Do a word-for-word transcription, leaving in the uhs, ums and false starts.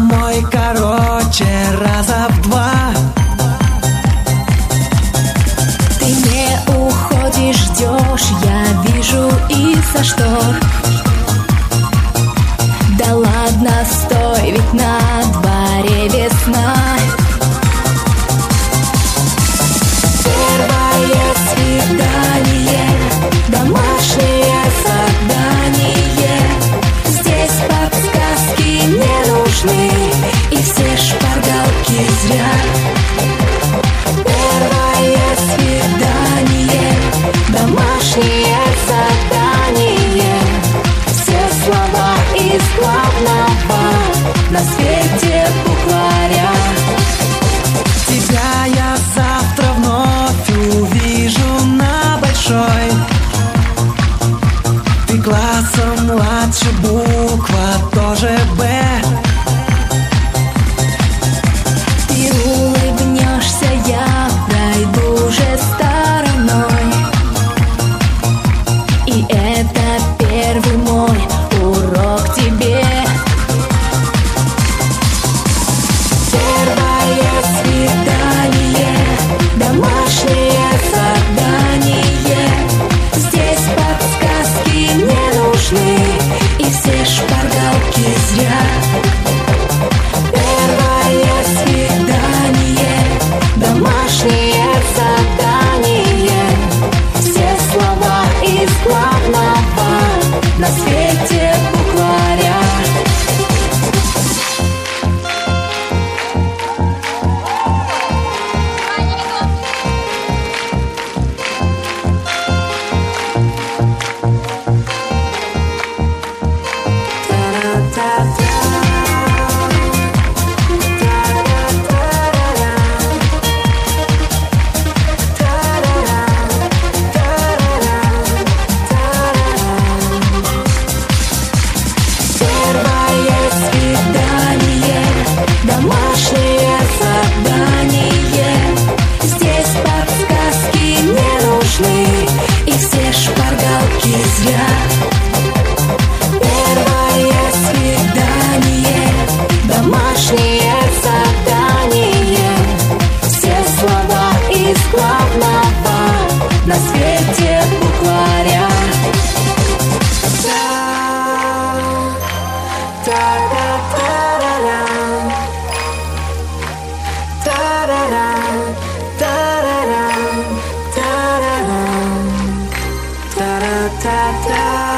домой, короче, раза в два. Ты не уходишь, ждешь, я вижу из-за штор. Да ладно, стой, ведь на дворе весна. Первое свидание, домашнее задание. Здесь подсказки не нужны, и все шпаргалки зря. Первое свидание, домашнее задание. Все слова из главного на свете букваря. Тебя я завтра вновь увижу на большой. Ты классом младше, буква тоже Б. Ты улыбнешься, я пройду уже стороной. И это первый мой урок тебе. Первое свидание, домашнее задание. Здесь подсказки не нужны, и все шпаргалки зря. Первое свидание, домашнее задание. Все слова из главного на свете букваря. Первое свидание, домашнее задание. Здесь подсказки не нужны, и все шпаргалки зря. Первое свидание, домашнее задание. Все слова из главного на свете букваря. Ta-da-da